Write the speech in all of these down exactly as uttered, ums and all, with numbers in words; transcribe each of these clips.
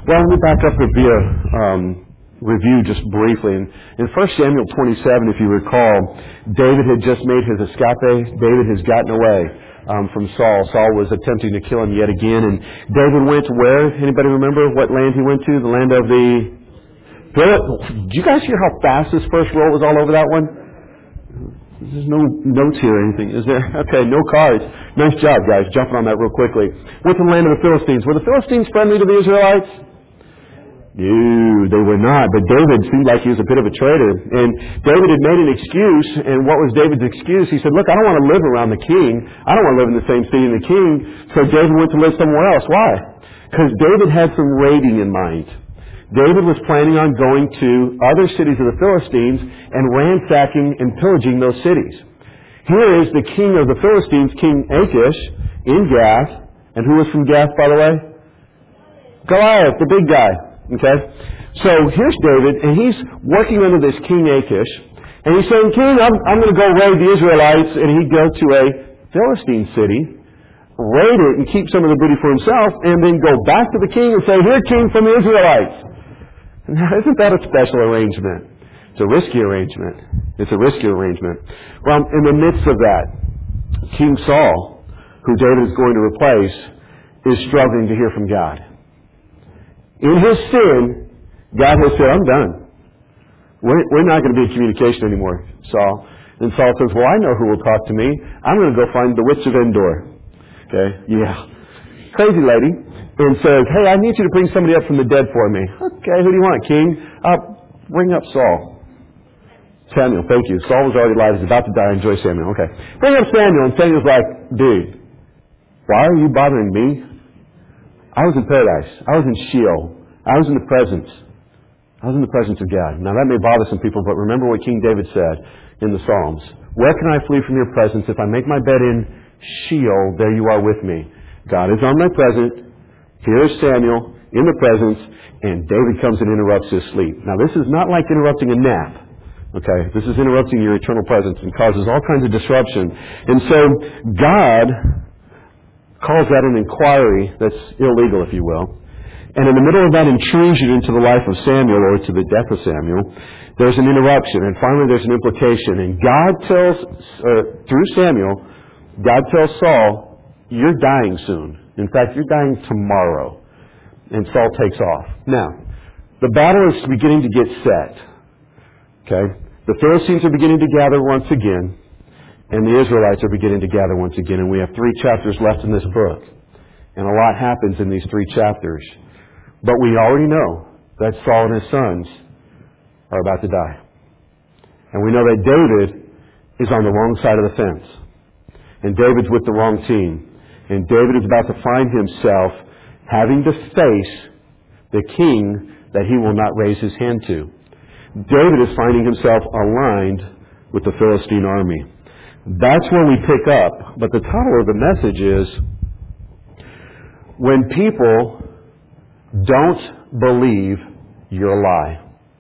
Well, let me back up and be a um, review just briefly. In, in First Samuel twenty-seven, if you recall, David had just made his escape. David has gotten away um, from Saul. Saul was attempting to kill him yet again. And David went to where? Anybody remember what land he went to? The land of the... Did you guys hear how fast this first roll was all over that one? There's no notes here or anything, is there? Okay, no cards. Nice job, guys, jumping on that real quickly. Went to the land of the Philistines. Were the Philistines friendly to the Israelites? No, they were not. But David seemed like he was a bit of a traitor. And David had made an excuse. And what was David's excuse? He said, look, I don't want to live around the king. I don't want to live in the same city as the king. So David went to live somewhere else. Why? Because David had some raiding in mind. David was planning on going to other cities of the Philistines and ransacking and pillaging those cities. Here is the king of the Philistines, King Achish, in Gath. And who was from Gath, by the way? Goliath, the big guy. Okay? So here's David, and he's working under this King Achish. And he's saying, King, I'm, I'm going to go raid the Israelites. And he'd go to a Philistine city, raid it and keep some of the booty for himself, and then go back to the king and say, here, king from the Israelites. Now, isn't that a special arrangement? It's a risky arrangement. It's a risky arrangement. Well, in the midst of that, King Saul, who David is going to replace, is struggling to hear from God. In his sin, God has said, I'm done. We're, we're not going to be in communication anymore, Saul. And Saul says, well, I know who will talk to me. I'm going to go find the witch of Endor. Okay, yeah. Crazy lady. And says, hey, I need you to bring somebody up from the dead for me. Okay, who do you want, king? Uh, bring up Saul. Samuel, thank you. Saul was already alive. He's about to die. Enjoy Samuel. Okay. Bring up Samuel. And Samuel's like, dude, why are you bothering me? I was in paradise. I was in Sheol. I was in the presence. I was in the presence of God. Now that may bother some people, but remember what King David said in the Psalms. Where can I flee from your presence? If I make my bed in Sheol, there you are with me. God is on my presence. Here's Samuel in the presence, and David comes and interrupts his sleep. Now, this is not like interrupting a nap. Okay? This is interrupting your eternal presence and causes all kinds of disruption. And so, God calls that an inquiry that's illegal, if you will. And in the middle of that intrusion into the life of Samuel, or to the death of Samuel, there's an interruption, and finally there's an implication. And God tells, uh, through Samuel, God tells Saul, you're dying soon. In fact, you're dying tomorrow. And Saul takes off. Now, the battle is beginning to get set. Okay? The Philistines are beginning to gather once again, and the Israelites are beginning to gather once again. And we have three chapters left in this book. And a lot happens in these three chapters. But we already know that Saul and his sons are about to die. And we know that David is on the wrong side of the fence. And David's with the wrong team. And David is about to find himself having to face the king that he will not raise his hand to. David is finding himself aligned with the Philistine army. That's where we pick up. But the title of the message is, When People Don't Believe Your Lie.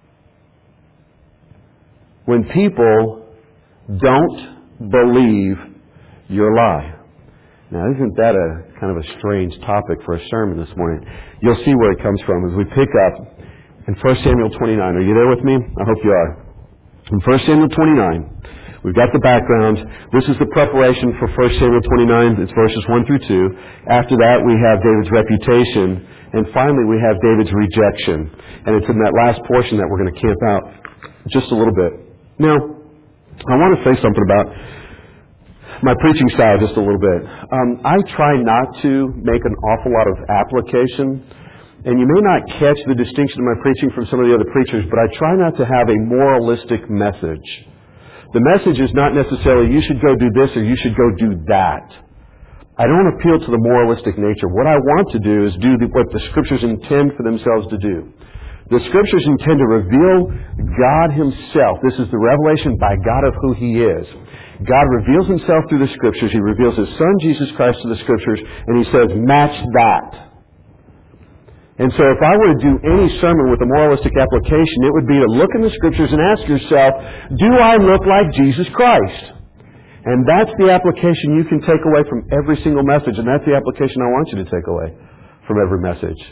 When people don't believe your lie. Now, isn't that a kind of a strange topic for a sermon this morning? You'll see where it comes from as we pick up in First Samuel twenty-nine. Are you there with me? I hope you are. In First Samuel twenty-nine, we've got the background. This is the preparation for First Samuel twenty-nine. It's verses one through two. After that, we have David's reputation. And finally, we have David's rejection. And it's in that last portion that we're going to camp out just a little bit. Now, I want to say something about my preaching style just a little bit. Um, I try not to make an awful lot of application, and you may not catch the distinction of my preaching from some of the other preachers, but I try not to have a moralistic message. The message is not necessarily you should go do this or you should go do that. I don't appeal to the moralistic nature. What I want to do is do the, what the Scriptures intend for themselves to do. The Scriptures intend to reveal God Himself. This is the revelation by God of who He is. God reveals Himself through the Scriptures. He reveals His Son, Jesus Christ, to the Scriptures, and He says, match that. And so if I were to do any sermon with a moralistic application, it would be to look in the Scriptures and ask yourself, do I look like Jesus Christ? And that's the application you can take away from every single message, and that's the application I want you to take away from every message.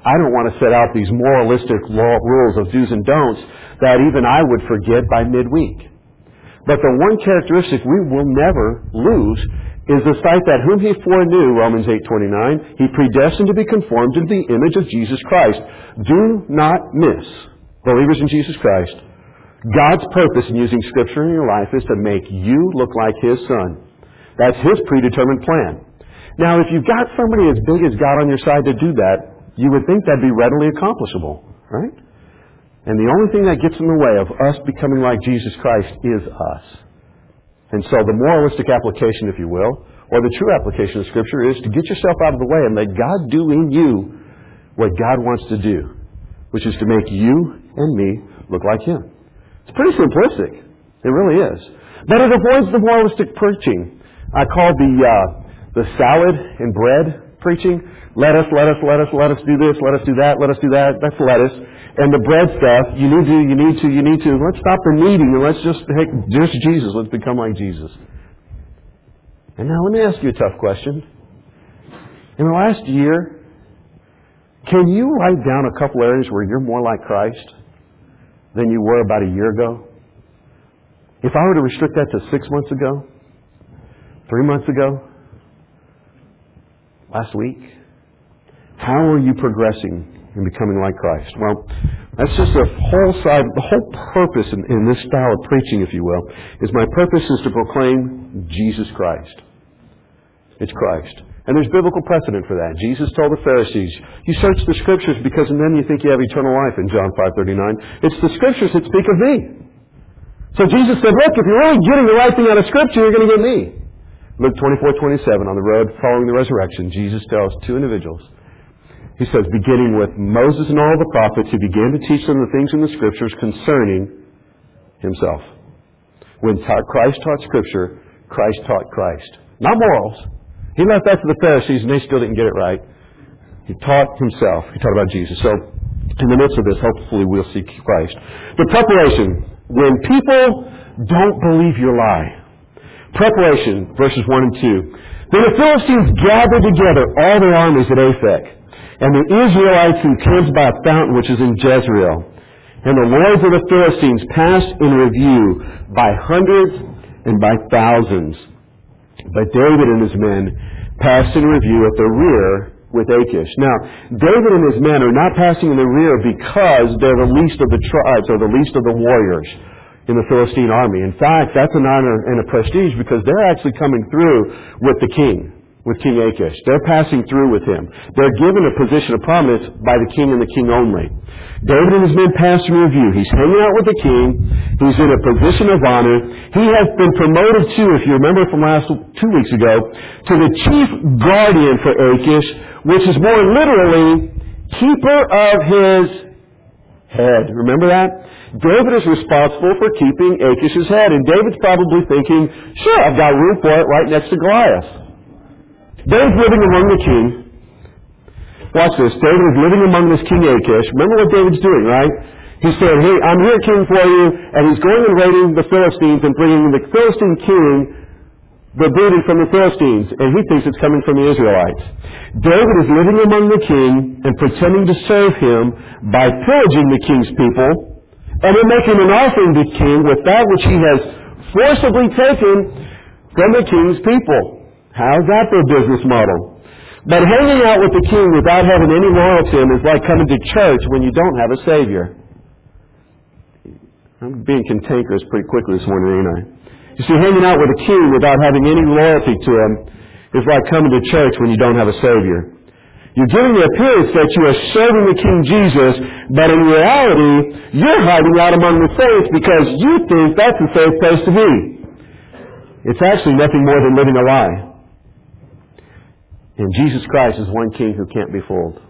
I don't want to set out these moralistic law, rules of do's and don'ts that even I would forget by midweek. But the one characteristic we will never lose is the sight that whom He foreknew, Romans eight twenty-nine, He predestined to be conformed to the image of Jesus Christ. Do not miss, believers in Jesus Christ, God's purpose in using Scripture in your life is to make you look like His Son. That's His predetermined plan. Now, if you've got somebody as big as God on your side to do that, you would think that'd be readily accomplishable, right? And the only thing that gets in the way of us becoming like Jesus Christ is us. And so the moralistic application, if you will, or the true application of Scripture is to get yourself out of the way and let God do in you what God wants to do, which is to make you and me look like Him. It's pretty simplistic. It really is. But it avoids the moralistic preaching. I call the uh, the salad and bread preaching. Let us, let us, let us, let us do this, let us do that, let us do that. That's lettuce. And the bread stuff, you need to, you need to, you need to. Let's stop the needing and let's just, hey, just Jesus. Let's become like Jesus. And now let me ask you a tough question. In the last year, can you write down a couple areas where you're more like Christ than you were about a year ago? If I were to restrict that to six months ago, three months ago, last week, how are you progressing in becoming like Christ? Well, that's just a whole side, the whole purpose in, in this style of preaching, if you will, is my purpose is to proclaim Jesus Christ. It's Christ. And there's biblical precedent for that. Jesus told the Pharisees, you search the Scriptures because in them you think you have eternal life in John five thirty-nine. It's the Scriptures that speak of me. So Jesus said, look, if you're really getting the right thing out of Scripture, you're going to get me. Luke twenty-four twenty-seven, on the road following the resurrection, Jesus tells two individuals, He says, beginning with Moses and all the prophets, He began to teach them the things in the Scriptures concerning Himself. When ta- Christ taught Scripture, Christ taught Christ. Not morals. He left that to the Pharisees and they still didn't get it right. He taught Himself. He taught about Jesus. So, in the midst of this, hopefully we'll see Christ. The preparation. When people don't believe your lie. Preparation, verses one and two. Then the Philistines gathered together all their armies at Aphek, and the Israelites encamped by a fountain which is in Jezreel. And the lords of the Philistines passed in review by hundreds and by thousands. But David and his men passed in review at the rear with Achish. Now, David and his men are not passing in the rear because they're the least of the tribes or the least of the warriors in the Philistine army. In fact, that's an honor and a prestige because they're actually coming through with the king, with King Achish. They're passing through with him. They're given a position of prominence by the king and the king only. David and his men pass in review. He's hanging out with the king. He's in a position of honor. He has been promoted to, if you remember from last two weeks ago, to the chief guardian for Achish, which is more literally keeper of his head. Remember that? David is responsible for keeping Achish's head. And David's probably thinking, sure, I've got room for it right next to Goliath. David's living among the king. Watch this. David is living among this King Achish. Remember what David's doing, right? He's saying, hey, I'm here, king, for you. And he's going and raiding the Philistines and bringing the Philistine king the booty from the Philistines. And he thinks it's coming from the Israelites. David is living among the king and pretending to serve him by pillaging the king's people and then making an offering to the king with that which he has forcibly taken from the king's people. How's that for a business model? But hanging out with the king without having any loyalty to him is like coming to church when you don't have a Savior. I'm being cantankerous pretty quickly this morning, ain't I? You see, hanging out with a king without having any loyalty to him is like coming to church when you don't have a Savior. You're giving the appearance that you are serving the King Jesus, but in reality, you're hiding out among the saints because you think that's a safe place to be. It's actually nothing more than living a lie. And Jesus Christ is one king who can't be fooled.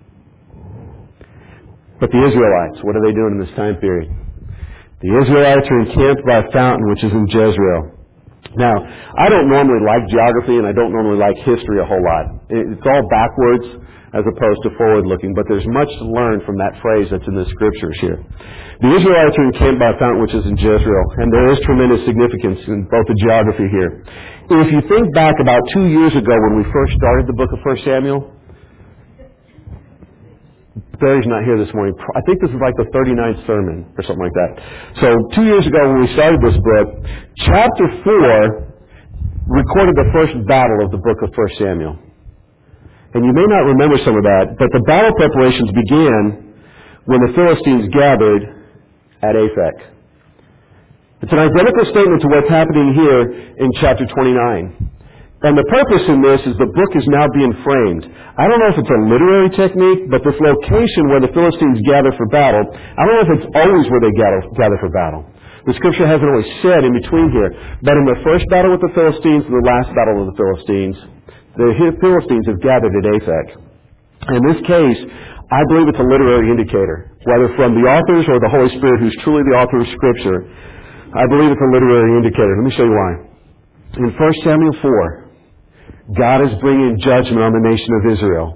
But the Israelites, what are they doing in this time period? The Israelites are encamped by a fountain which is in Jezreel. Now, I don't normally like geography and I don't normally like history a whole lot. It's all backwards as opposed to forward-looking, but there's much to learn from that phrase that's in the Scriptures here. The Israelites are encamped by a fountain which is in Jezreel, and there is tremendous significance in both the geography here. If you think back about two years ago when we first started the book of First Samuel, Barry's not here this morning. I think this is like the thirty-ninth sermon or something like that. So two years ago when we started this book, chapter four recorded the first battle of the book of First Samuel. And you may not remember some of that, but the battle preparations began when the Philistines gathered at Aphek. It's an identical statement to what's happening here in chapter twenty-nine. And the purpose in this is the book is now being framed. I don't know if it's a literary technique, but this location where the Philistines gather for battle, I don't know if it's always where they gather, gather for battle. The scripture hasn't always said in between here. But in the first battle with the Philistines and the last battle with the Philistines, the Philistines have gathered at Aphek. In this case, I believe it's a literary indicator, whether from the authors or the Holy Spirit who's truly the author of Scripture. I believe it's a literary indicator. Let me show you why. In First Samuel four, God is bringing judgment on the nation of Israel.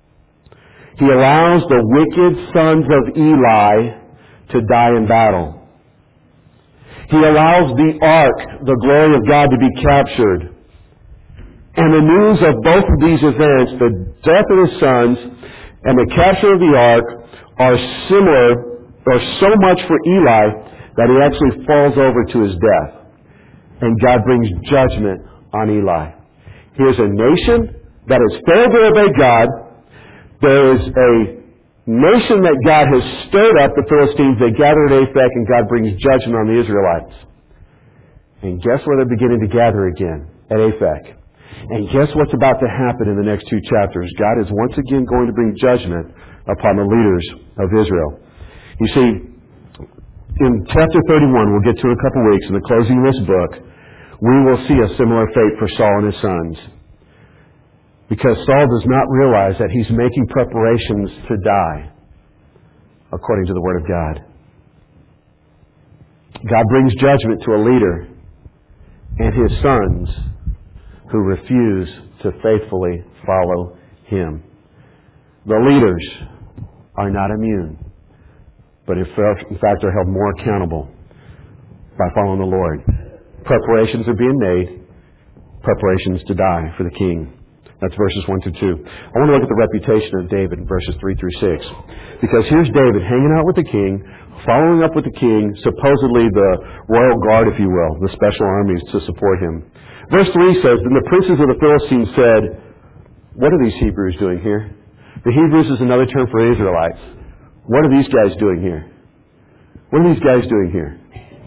He allows the wicked sons of Eli to die in battle. He allows the ark, the glory of God, to be captured. And the news of both of these events, the death of his sons and the capture of the ark, are similar, or so much for Eli, that he actually falls over to his death. And God brings judgment on Eli. Here's a nation that has failed to obey God. There is a nation that God has stirred up, the Philistines. They gather at Aphek, and God brings judgment on the Israelites. And guess where they're beginning to gather again? At Aphek. And guess what's about to happen in the next two chapters? God is once again going to bring judgment upon the leaders of Israel. You see, in chapter thirty-one, we'll get to in a couple weeks, in the closing of this book, we will see a similar fate for Saul and his sons. Because Saul does not realize that he's making preparations to die, according to the Word of God. God brings judgment to a leader and his sons who refuse to faithfully follow him. The leaders are not immune, but in fact are held more accountable by following the Lord. Preparations are being made, preparations to die for the king. That's verses one through two. I want to look at the reputation of David in verses three through six. Because here's David hanging out with the king, following up with the king, supposedly the royal guard, if you will, the special armies to support him. Verse three says, Then the princes of the Philistines said, What are these Hebrews doing here? The Hebrews is another term for Israelites. What are these guys doing here? What are these guys doing here?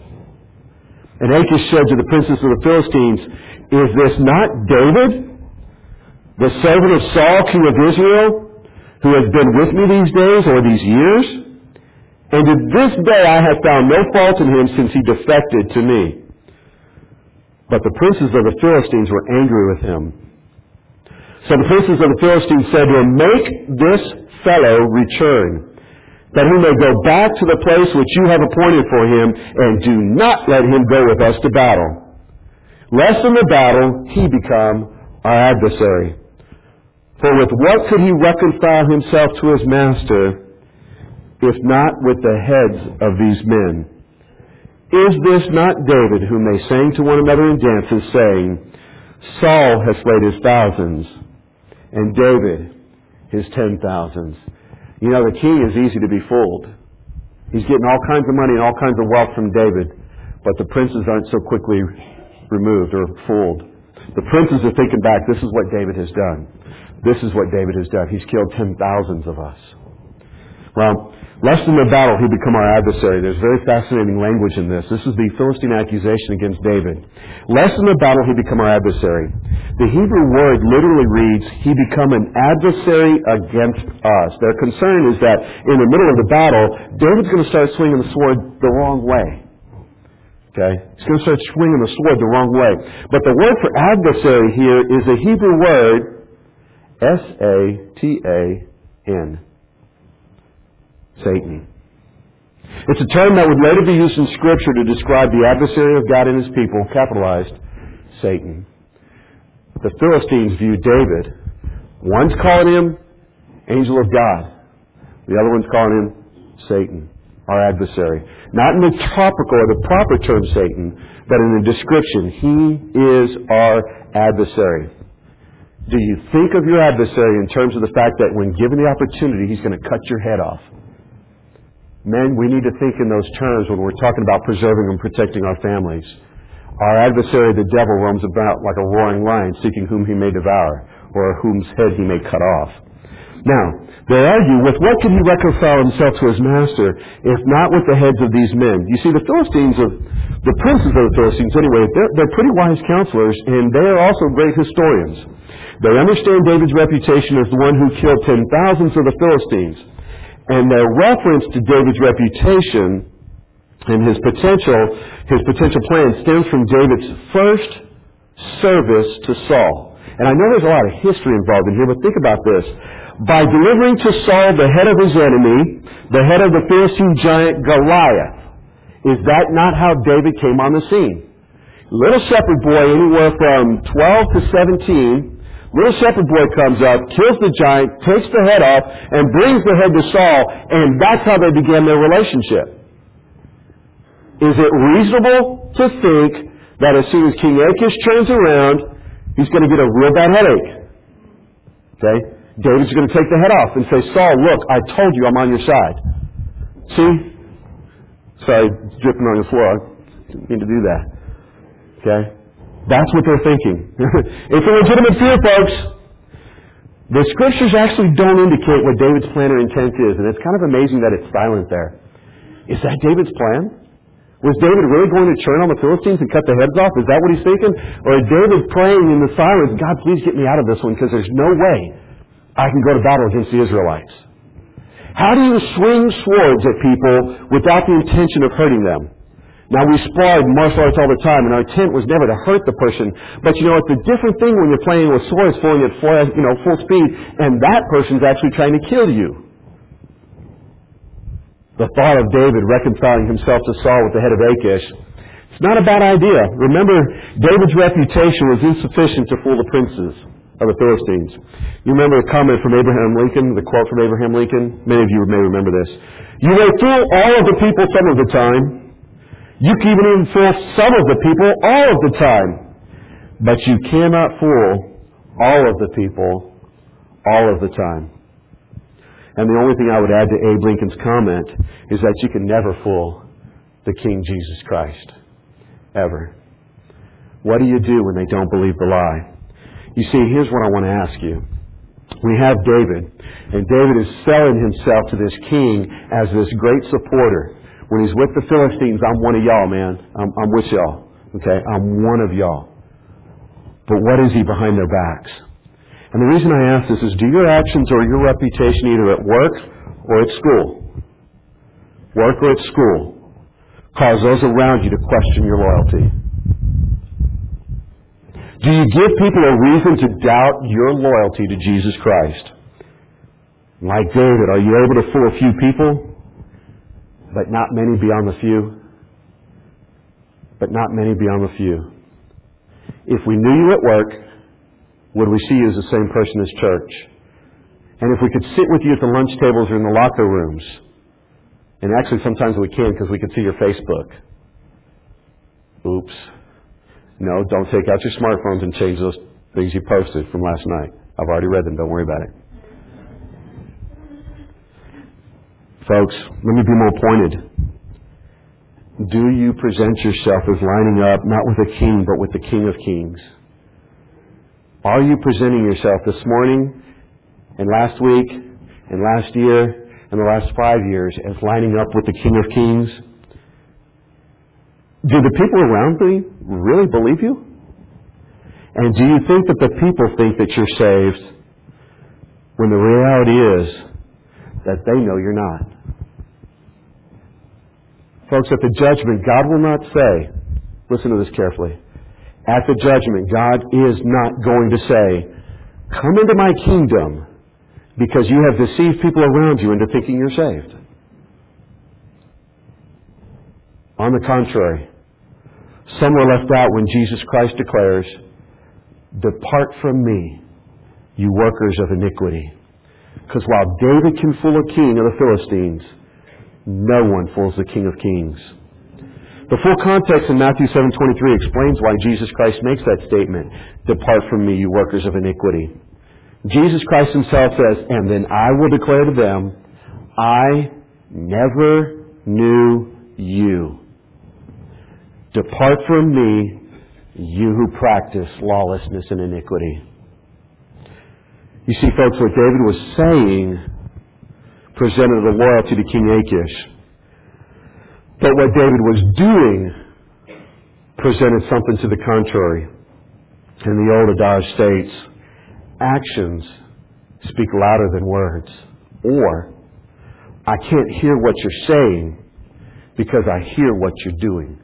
And Achish said to the princes of the Philistines, Is this not David, the servant of Saul, king of Israel, who has been with me these days or these years? And to this day I have found no fault in him since he defected to me. But the princes of the Philistines were angry with him. So the princes of the Philistines said to him, Make this fellow return, that he may go back to the place which you have appointed for him, and do not let him go with us to battle, lest in the battle he become our adversary. For with what could he reconcile himself to his master, if not with the heads of these men? Is this not David, whom they sang to one another in dances, saying, Saul has slayed his thousands, and David his ten thousands? You know, the king is easy to be fooled. He's getting all kinds of money and all kinds of wealth from David, but the princes aren't so quickly removed or fooled. The princes are thinking back, this is what David has done. This is what David has done. He's killed ten thousands of us. Well, lest in the battle he become our adversary. There's very fascinating language in this. This is the Philistine accusation against David. Lest in the battle he become our adversary. The Hebrew word literally reads, he become an adversary against us. Their concern is that in the middle of the battle, David's going to start swinging the sword the wrong way. Okay? He's going to start swinging the sword the wrong way. But the word for adversary here is a Hebrew word, S A T A N. Satan. It's a term that would later be used in Scripture to describe the adversary of God and his people, capitalized, Satan. The Philistines viewed David. One's calling him angel of God. The other one's calling him Satan, our adversary. Not in the topical or the proper term Satan, but in the description. He is our adversary. Do you think of your adversary in terms of the fact that when given the opportunity, he's going to cut your head off? Men, we need to think in those terms when we're talking about preserving and protecting our families. Our adversary, the devil, roams about like a roaring lion, seeking whom he may devour, or whose head he may cut off. Now, they argue, with what can he reconcile himself to his master, if not with the heads of these men? You see, the Philistines, of the princes of the Philistines anyway, they're, they're pretty wise counselors, and they are also great historians. They understand David's reputation as the one who killed ten thousands of the Philistines. And their reference to David's reputation and his potential, his potential plan stems from David's first service to Saul. And I know there's a lot of history involved in here, but think about this. By delivering to Saul the head of his enemy, the head of the Philistine giant Goliath, is that not how David came on the scene? Little shepherd boy, anywhere from twelve to seventeen, little shepherd boy comes up, kills the giant, takes the head off, and brings the head to Saul, and that's how they began their relationship. Is it reasonable to think that as soon as King Achish turns around, he's going to get a real bad headache? Okay? David's going to take the head off and say, Saul, look, I told you I'm on your side. See? Sorry, it's dripping on the floor. I didn't mean to do that. Okay? That's what they're thinking. It's a legitimate fear, folks. The Scriptures actually don't indicate what David's plan or intent is, and it's kind of amazing that it's silent there. Is that David's plan? Was David really going to turn on the Philistines and cut the heads off? Is that what he's thinking? Or is David praying in the silence, God, please get me out of this one, because there's no way I can go to battle against the Israelites? How do you swing swords at people without the intention of hurting them? Now, we sparred martial arts all the time, and our intent was never to hurt the person. But you know, it's a different thing when you're playing with swords flowing at full, you know, full speed, and that person's actually trying to kill you. The thought of David reconciling himself to Saul with the head of Achish, it's not a bad idea. Remember, David's reputation was insufficient to fool the princes of the Philistines. You remember a comment from Abraham Lincoln, the quote from Abraham Lincoln? Many of you may remember this. You may fool all of the people some of the time. You can even fool some of the people all of the time. But you cannot fool all of the people all of the time. And the only thing I would add to Abe Lincoln's comment is that you can never fool the King Jesus Christ. Ever. What do you do when they don't believe the lie? You see, here's what I want to ask you. We have David, and David is selling himself to this king as this great supporter. When he's with the Philistines, I'm one of y'all, man. I'm, I'm with y'all. Okay? I'm one of y'all. But what is he behind their backs? And the reason I ask this is, do your actions or your reputation either at work or at school, work or at school, cause those around you to question your loyalty? Do you give people a reason to doubt your loyalty to Jesus Christ? Like David, are you able to fool a few people, but not many beyond the few? But not many beyond the few. If we knew you at work, would we see you as the same person as church? And if we could sit with you at the lunch tables or in the locker rooms, and actually sometimes we can because we can see your Facebook. Oops. No, don't take out your smartphones and change those things you posted from last night. I've already read them. Don't worry about it. Folks, let me be more pointed. Do you present yourself as lining up not with a king, but with the King of Kings? Are you presenting yourself this morning and last week and last year and the last five years as lining up with the King of Kings? Do the people around me really believe you? And do you think that the people think that you're saved when the reality is that they know you're not? Folks, at the judgment, God will not say, listen to this carefully, at the judgment, God is not going to say, come into my kingdom because you have deceived people around you into thinking you're saved. On the contrary, some were left out when Jesus Christ declares, depart from me, you workers of iniquity. Because while David can fool a king of the Philistines, no one fools the King of Kings. The full context in Matthew seven twenty-three explains why Jesus Christ makes that statement, depart from me, you workers of iniquity. Jesus Christ himself says, and then I will declare to them, I never knew you. Depart from me, you who practice lawlessness and iniquity. You see, folks, what David was saying presented a loyalty to King Achish. But what David was doing presented something to the contrary. And the old adage states, actions speak louder than words. Or, I can't hear what you're saying because I hear what you're doing.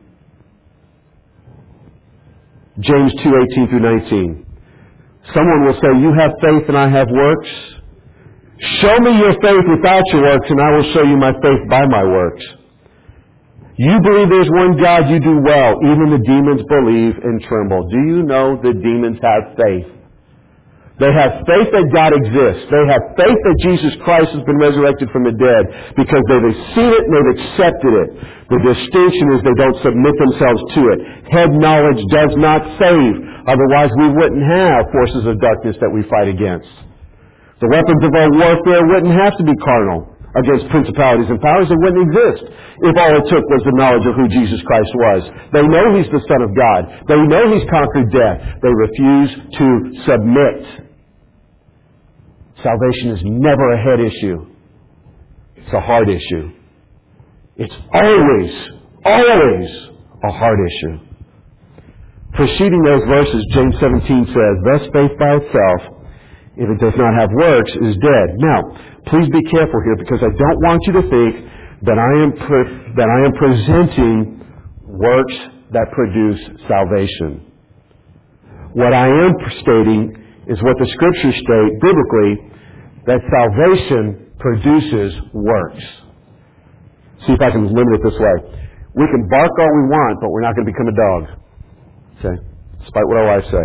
James two eighteen through nineteen. Someone will say, you have faith and I have works. Show me your faith without your works and I will show you my faith by my works. You believe there's one God, you do well. Even the demons believe and tremble. Do you know the demons have faith? They have faith that God exists. They have faith that Jesus Christ has been resurrected from the dead because they've seen it and they've accepted it. The distinction is they don't submit themselves to it. Head knowledge does not save. Otherwise we wouldn't have forces of darkness that we fight against. The weapons of our warfare wouldn't have to be carnal against principalities and powers. They wouldn't exist if all it took was the knowledge of who Jesus Christ was. They know He's the Son of God. They know He's conquered death. They refuse to submit. Salvation is never a head issue. It's a heart issue. It's always, always a heart issue. Preceding those verses, James seventeen says, thus faith by itself, if it does not have works, is dead. Now, please be careful here because I don't want you to think that I am pre- that I am presenting works that produce salvation. What I am stating is what the Scriptures state biblically, that salvation produces works. See if I can limit it this way. We can bark all we want, but we're not going to become a dog. Okay? Despite what our wives say.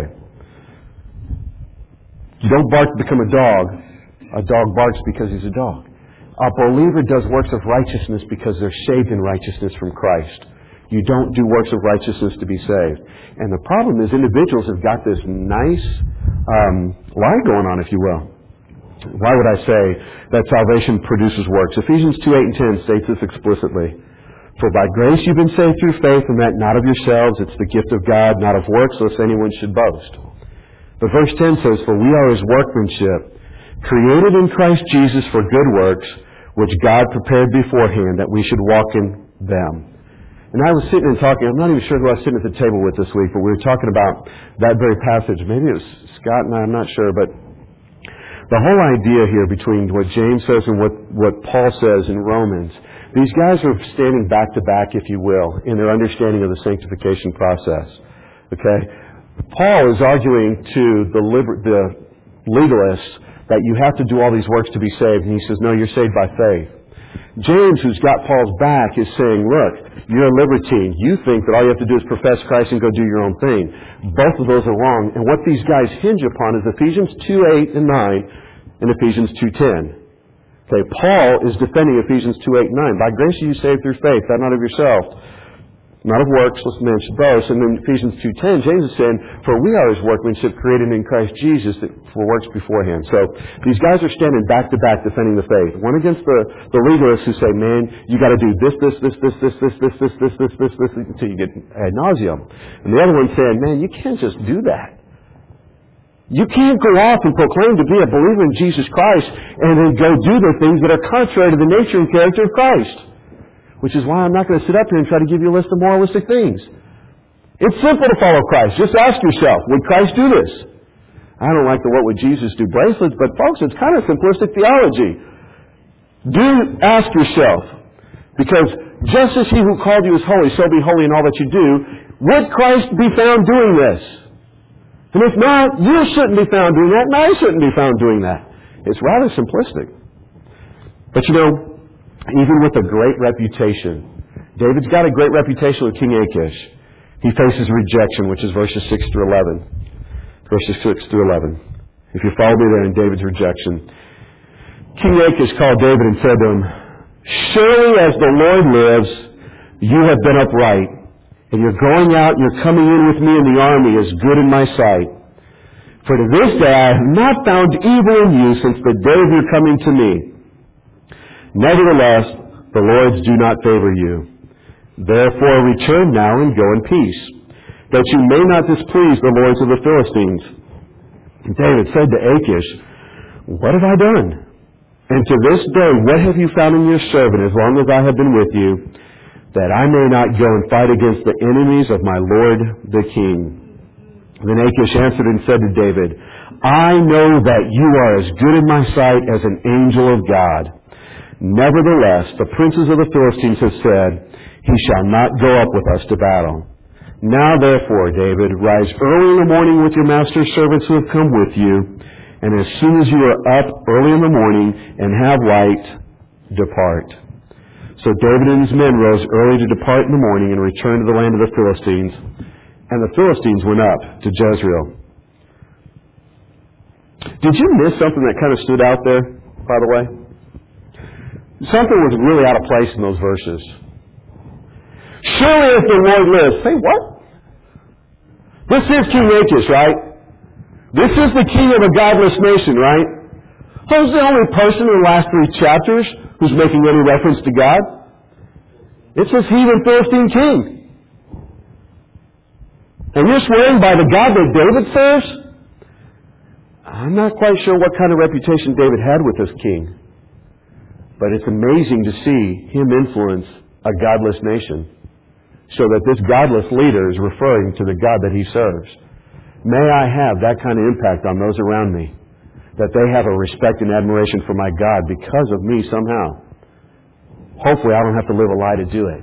You don't bark to become a dog. A dog barks because he's a dog. A believer does works of righteousness because they're saved in righteousness from Christ. You don't do works of righteousness to be saved. And the problem is individuals have got this nice um, lie going on, if you will. Why would I say that salvation produces works? Ephesians two, eight, and ten states this explicitly. For by grace you've been saved through faith, and that not of yourselves, it's the gift of God, not of works, lest anyone should boast. But verse ten says, for we are His workmanship, created in Christ Jesus for good works, which God prepared beforehand that we should walk in them. And I was sitting and talking, I'm not even sure who I was sitting at the table with this week, but we were talking about that very passage. Maybe it was Scott and I, I'm not sure, but the whole idea here between what James says and what, what Paul says in Romans, these guys are standing back to back, if you will, in their understanding of the sanctification process. Okay? Paul is arguing to the, liber- the legalists that you have to do all these works to be saved, and he says, no, you're saved by faith. James, who's got Paul's back, is saying, look, you're a libertine. You think that all you have to do is profess Christ and go do your own thing. Both of those are wrong. And what these guys hinge upon is Ephesians two, eight, and nine and Ephesians two, ten. Okay, Paul is defending Ephesians two, eight, and nine. By grace are you saved through faith, that not of yourself, not of works, lest man should boast. And then Ephesians two, ten, James is saying, for we are His workmanship created in Christ Jesus for works beforehand. So these guys are standing back to back defending the faith. One against the, the legalists who say, man, you got to do this, this, this, this, this, this, this, this, this, this, this, this, until you get ad nauseum. And the other one saying, man, you can't just do that. You can't go off and proclaim to be a believer in Jesus Christ and then go do the things that are contrary to the nature and character of Christ. Which is why I'm not going to sit up here and try to give you a list of moralistic things. It's simple to follow Christ. Just ask yourself, would Christ do this? I don't like the what would Jesus do bracelets, but folks, it's kind of simplistic theology. Do ask yourself, because just as He who called you is holy, so be holy in all that you do, would Christ be found doing this? And if not, you shouldn't be found doing that, and I shouldn't be found doing that. It's rather simplistic. But you know, even with a great reputation, David's got a great reputation with King Achish. He faces rejection, which is verses six through eleven. Verses six through eleven. If you follow me there in David's rejection. King Achish called David and said to him, surely as the Lord lives, you have been upright, and your going out and your coming in with me in the army is good in my sight. For to this day I have not found evil in you since the day of your coming to me. Nevertheless, the Lords do not favor you. Therefore return now and go in peace, that you may not displease the lords of the Philistines. And David said to Achish, What have I done? And to this day, what have you found in your servant as long as I have been with you, that I may not go and fight against the enemies of my lord the king? Then Achish answered and said to David, I know that you are as good in my sight as an angel of God. Nevertheless, the princes of the Philistines have said, He shall not go up with us to battle. Now therefore, David, rise early in the morning with your master's servants who have come with you, and as soon as you are up early in the morning and have light, depart. So David and his men rose early to depart in the morning and return to the land of the Philistines. And the Philistines went up to Jezreel. Did you miss something that kind of stood out there, by the way? Something was really out of place in those verses. Surely if the Lord lives. Say what? This is King Achish, right? This is the king of a godless nation, right? Who's the only person in the last three chapters who's making any reference to God? It's this heathen Philistine king. And you're swearing by the God that David serves? I'm not quite sure what kind of reputation David had with this king. But it's amazing to see him influence a godless nation, so that this godless leader is referring to the God that he serves. May I have that kind of impact on those around me, that they have a respect and admiration for my God because of me somehow. Hopefully I don't have to live a lie to do it.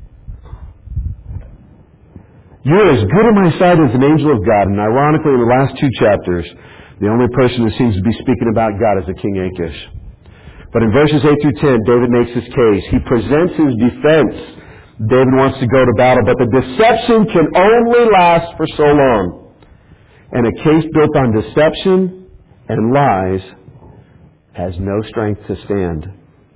You're as good in my sight as an angel of God. And ironically, in the last two chapters, the only person who seems to be speaking about God is the King Achish. But in verses eight through ten, David makes his case. He presents his defense. David wants to go to battle, but the deception can only last for so long. And a case built on deception and lies has no strength to stand.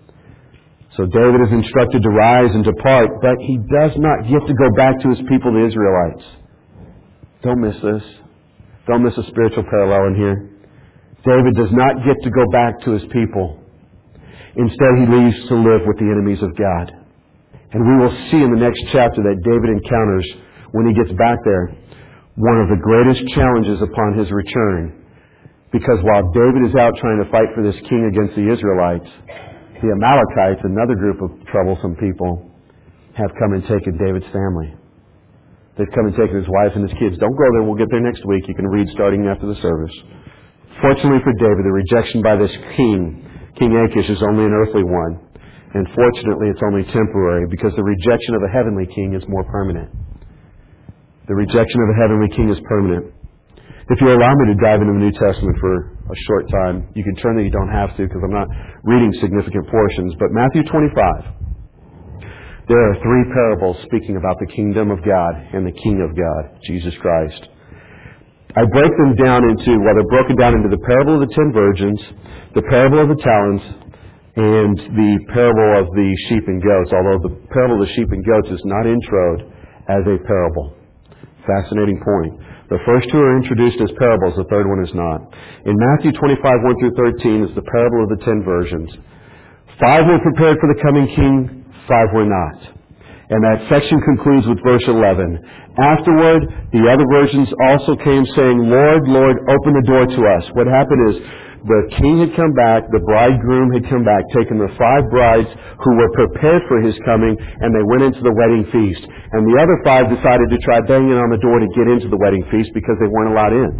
So David is instructed to rise and depart, but he does not get to go back to his people, the Israelites. Don't miss this. Don't miss a spiritual parallel in here. David does not get to go back to his people. Instead, he leaves to live with the enemies of God. And we will see in the next chapter that David encounters, when he gets back there, one of the greatest challenges upon his return. Because while David is out trying to fight for this king against the Israelites, the Amalekites, another group of troublesome people, have come and taken David's family. They've come and taken his wife and his kids. Don't go there. We'll get there next week. You can read starting after the service. Fortunately for David, the rejection by this king, King Achish, is only an earthly one. And fortunately, it's only temporary, because the rejection of a heavenly king is more permanent. The rejection of a heavenly king is permanent. If you allow me to dive into the New Testament for a short time, you can turn there, you don't have to, because I'm not reading significant portions. But Matthew twenty-five, there are three parables speaking about the kingdom of God and the King of God, Jesus Christ. I break them down into, well, they're broken down into the parable of the ten virgins, the parable of the talents, and the parable of the sheep and goats, although the parable of the sheep and goats is not introed as a parable. Fascinating point. The first two are introduced as parables, the third one is not. In Matthew twenty-five, one through thirteen is the parable of the ten virgins. Five were prepared for the coming king, five were not. And that section concludes with verse eleven. Afterward, the other virgins also came saying, Lord, Lord, open the door to us. What happened is, the king had come back, the bridegroom had come back, taken the five brides who were prepared for his coming, and they went into the wedding feast. And the other five decided to try banging on the door to get into the wedding feast because they weren't allowed in.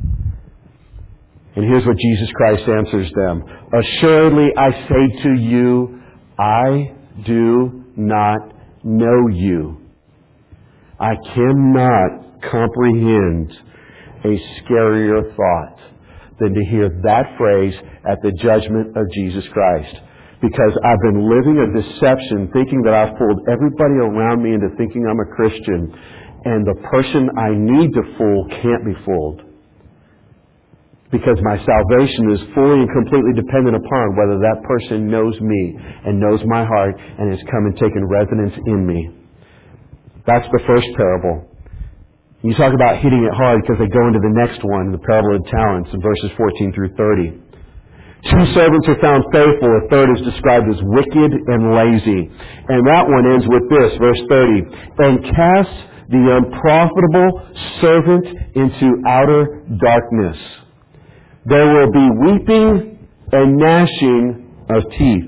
And here's what Jesus Christ answers them. Assuredly, I say to you, I do not know you. I cannot comprehend a scarier thought than to hear that phrase at the judgment of Jesus Christ. Because I've been living a deception, thinking that I've fooled everybody around me into thinking I'm a Christian, and the person I need to fool can't be fooled. Because my salvation is fully and completely dependent upon whether that person knows me and knows my heart and has come and taken residence in me. That's the first parable. You talk about hitting it hard because they go into the next one, the parable of the talents, in verses fourteen through thirty. Two servants are found faithful. A third is described as wicked and lazy. And that one ends with this, verse thirty. And cast the unprofitable servant into outer darkness. There will be weeping and gnashing of teeth.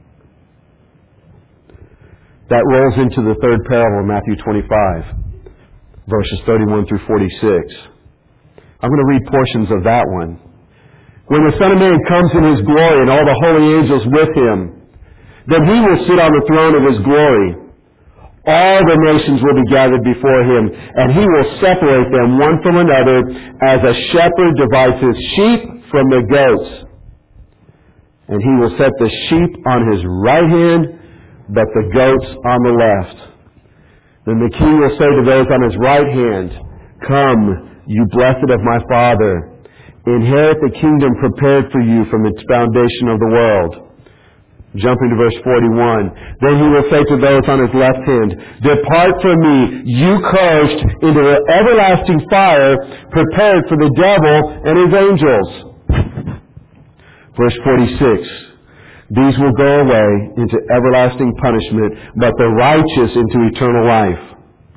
That rolls into the third parable in Matthew twenty-five. Verses thirty-one through forty-six. I'm going to read portions of that one. When the Son of Man comes in His glory and all the holy angels with Him, then He will sit on the throne of His glory. All the nations will be gathered before Him, and He will separate them one from another as a shepherd divides his sheep from the goats. And He will set the sheep on His right hand, but the goats on the left. Then the King will say to those on His right hand, Come, you blessed of my Father, inherit the kingdom prepared for you from its foundation of the world. Jumping to verse forty-one. Then He will say to those on His left hand, Depart from me, you cursed, into the everlasting fire prepared for the devil and his angels. Verse forty-six. These will go away into everlasting punishment, but the righteous into eternal life.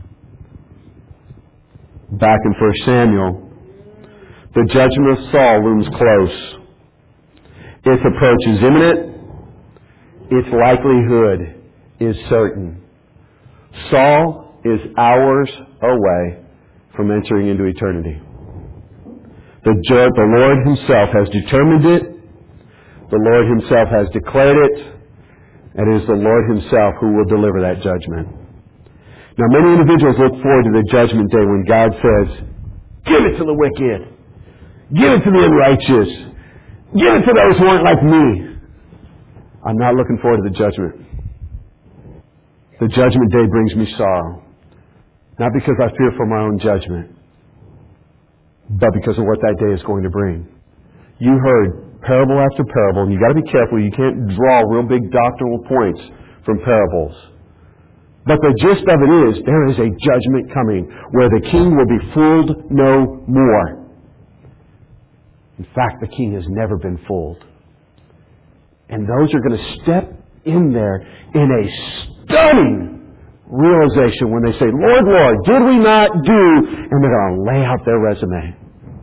Back in First Samuel, the judgment of Saul looms close. Its approach is imminent. Its likelihood is certain. Saul is hours away from entering into eternity. The, ju- the Lord Himself has determined it. The Lord Himself has declared it, and it is the Lord Himself who will deliver that judgment. Now, many individuals look forward to the judgment day when God says, Give it to the wicked. Give it to the unrighteous. Give it to those who aren't like me. I'm not looking forward to the judgment. The judgment day brings me sorrow. Not because I fear for my own judgment, but because of what that day is going to bring. You heard parable after parable, and you've got to be careful. You can't draw real big doctrinal points from parables. But the gist of it is, there is a judgment coming where the king will be fooled no more. In fact, the king has never been fooled. And those are going to step in there in a stunning realization when they say, Lord, Lord, did we not do? And they're going to lay out their resume.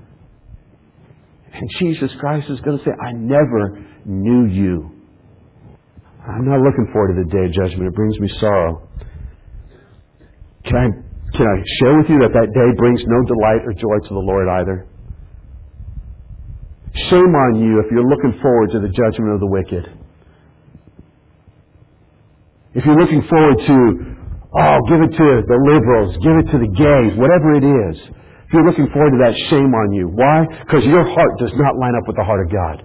And Jesus Christ is going to say, I never knew you. I'm not looking forward to the day of judgment. It brings me sorrow. Can I, can I share with you that that day brings no delight or joy to the Lord either? Shame on you if you're looking forward to the judgment of the wicked. If you're looking forward to, oh, give it to the liberals, give it to the gays, whatever it is. If you're looking forward to that, shame on you. Why? Because your heart does not line up with the heart of God.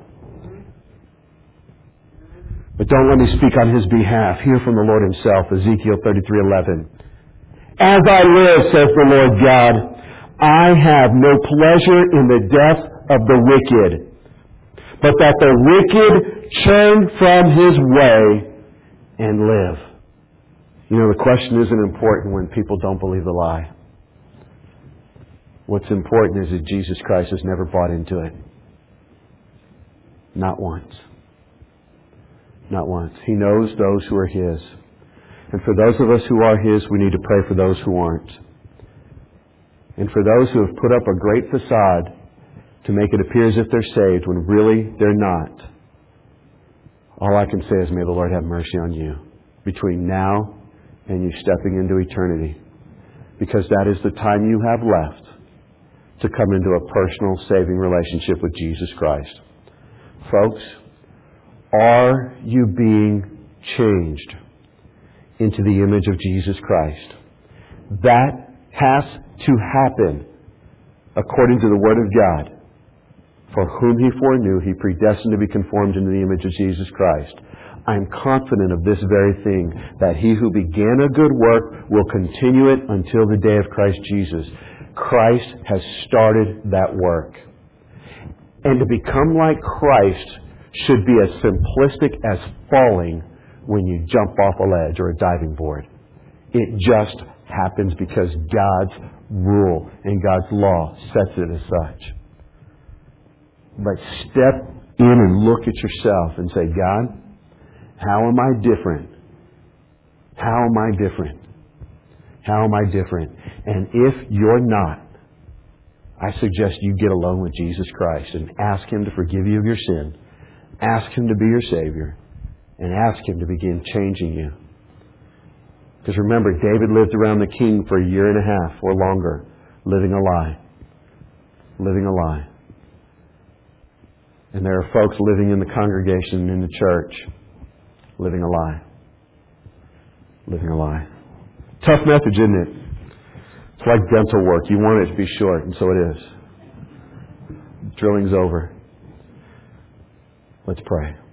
But don't let me speak on His behalf. Hear from the Lord Himself, Ezekiel thirty-three eleven. As I live, says the Lord God, I have no pleasure in the death of the wicked, but that the wicked turn from his way and live. You know, the question isn't important when people don't believe the lie. What's important is that Jesus Christ has never bought into it. Not once. Not once. He knows those who are His. And for those of us who are His, we need to pray for those who aren't. And for those who have put up a great facade to make it appear as if they're saved when really they're not, all I can say is may the Lord have mercy on you between now and you stepping into eternity. Because that is the time you have left to come into a personal saving relationship with Jesus Christ. Folks, are you being changed into the image of Jesus Christ? That has to happen according to the Word of God. For whom He foreknew, He predestined to be conformed into the image of Jesus Christ. I am confident of this very thing, that He who began a good work will continue it until the day of Christ Jesus. Christ has started that work. And to become like Christ should be as simplistic as falling when you jump off a ledge or a diving board. It just happens because God's rule, and God's law sets it as such. But step in and look at yourself and say, God, how am I different? How am I different? How am I different? And if you're not, I suggest you get alone with Jesus Christ and ask Him to forgive you of your sin. Ask Him to be your Savior. And ask Him to begin changing you. Because remember, David lived around the king for a year and a half or longer, living a lie. Living a lie. And there are folks living in the congregation, in the church, living a lie. Living a lie. Tough message, isn't it? It's like dental work. You want it to be short, and so it is. Drilling's over. Let's pray.